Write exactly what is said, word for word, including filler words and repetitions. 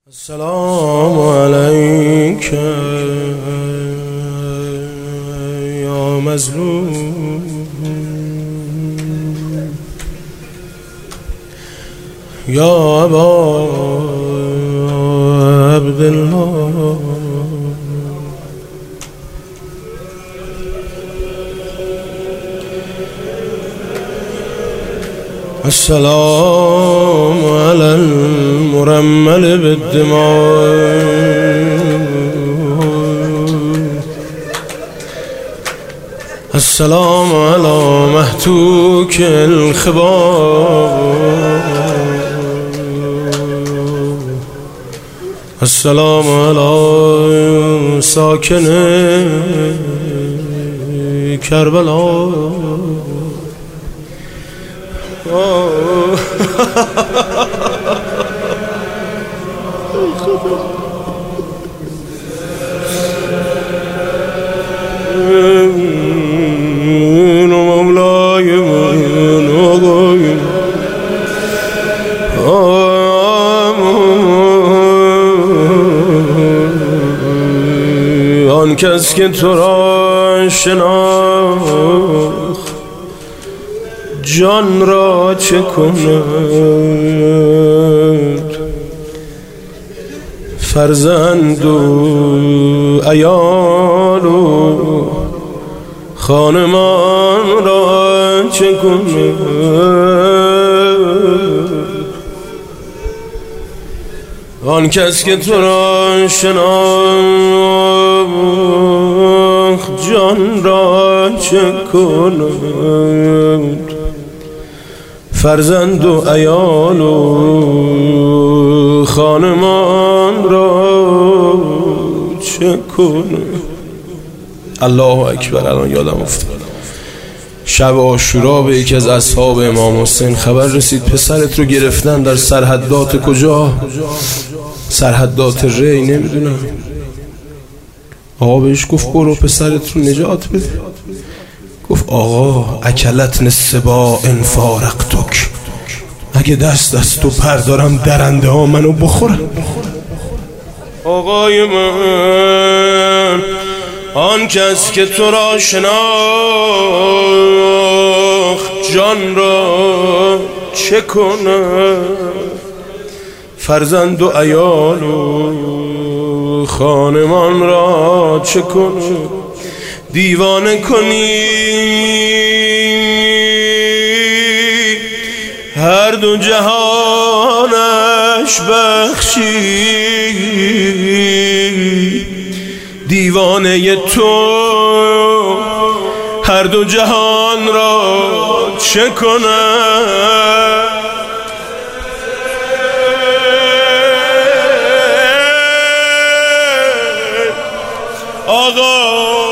السلام عليك يا مظلوم يا أبا عبد الله. السلام على المرمل بالدماء، السلام على مهتوك الخبار، السلام على ساكن كربلا. مولاي مولاي آن کس که تو را شناخت جان را چه کند، فرزند و عیال و خانمان را چه کند. آن کس که تو را شناخت جان را چه کند، فرزند و عیال و خانمان را چه کنه. الله اکبر. الان یادم افتاد شب عاشورا به یکی از اصحاب امام حسین خبر رسید پسرت رو گرفتن در سرحدات کجا؟ سرحدات ری، نمیدونم. آقا بهش گفت برو پسرت رو نجات بده. گفت آقا اکلتن السباع ان فارقتک، اگه دست دست تو پردارم درنده ها منو بخورن. آقای من، آن کس که تو را شناخت جان را چه کنه، فرزند و عیال و خانمان را چه کنه. دیوانه کنی هر دو جهانش بخشی، دیوانه تو هر دو جهان را چه کنه. آقا